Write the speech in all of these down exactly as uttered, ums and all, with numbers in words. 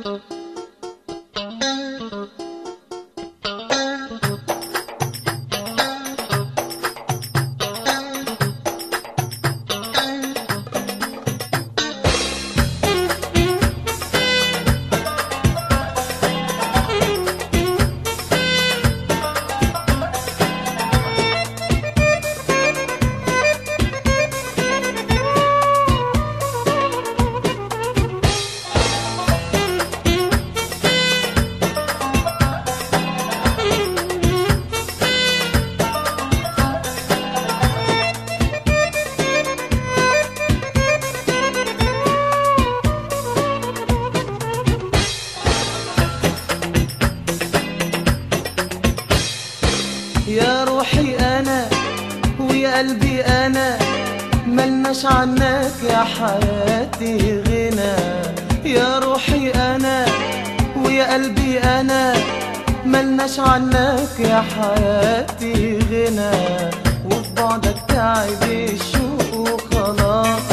يا روحي أنا ويا قلبي أنا ملناش عنك يا حياتي غنى. يا روحي أنا ويا قلبي أنا ملناش عنك يا حياتي غنى. وفي بعدك تعب الشوق وخلاص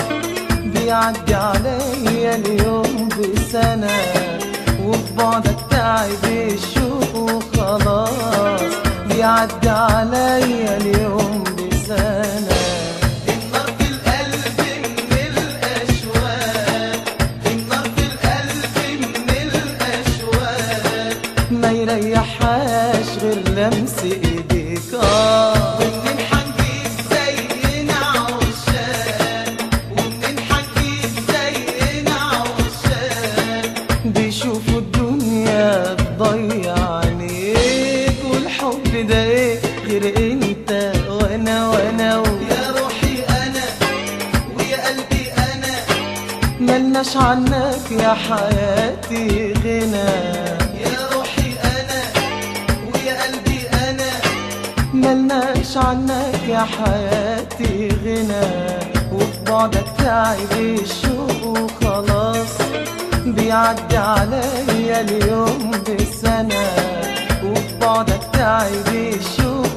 بيعدي عليا اليوم بسنة. وفي بعدك تعب الشوق وخلاص بيعدي عليا اليوم بسنة. النار في القلب من الأشواق، النار في القلب من الأشواق ما يريحهاش غير لمس ايديك. اه ومنين حنجيب زينا عشاق، ومنين حنجيب زينا عشاق بيشوفوا الدنيا تضيع عليك. والحب ده ايه غير انت وانا وانا و... يا روحي انا ويا قلبي انا ملناش عنك يا حياتي غنى. يا روحي انا ويا قلبي انا ملناش عنك يا حياتي غنى. وفي بعدك تعب الشوق وخلاص بيعدي عليا اليوم بسنة. وفي بعدك تعب الشوق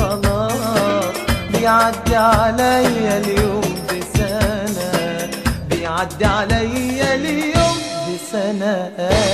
وخلاص بيعدي عليا اليوم بسنة، بيعدي عليا اليوم بسنة.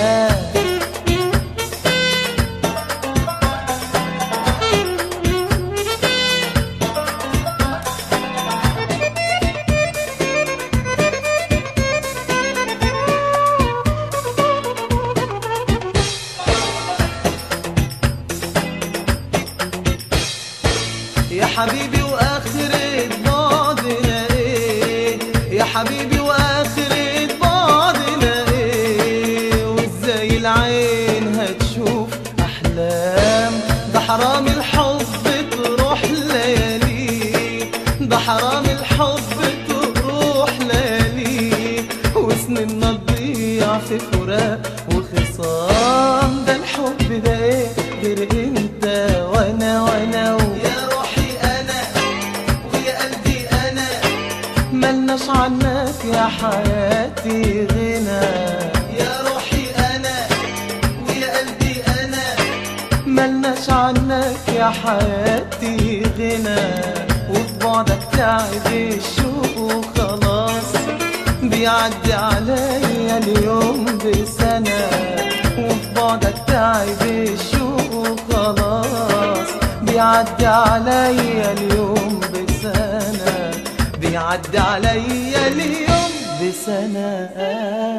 يا حبيبي واخرة بعدنا ايه، يا حبيبي واخرة بعدنا ايه. وازاي العين هتشوف احلام، ده حرام الحب تروح ليالي، ده حرام الحب تروح ليالي. وسننا تضيع في فراق وخصام. ده الحب ده ايه غير انت وانا وانا و... ملناش عنك يا حياتي غنى. يا روحي أنا ويا قلبي أنا ملناش عنك يا حياتي غنى. وفي بعدك تعب الشوق وخلاص بيعدي عليا اليوم بسنة. وفي بعدك تعب الشوق وخلاص بيعدي عليا اليوم بسنة، بيعدي عليا اليوم بسنة.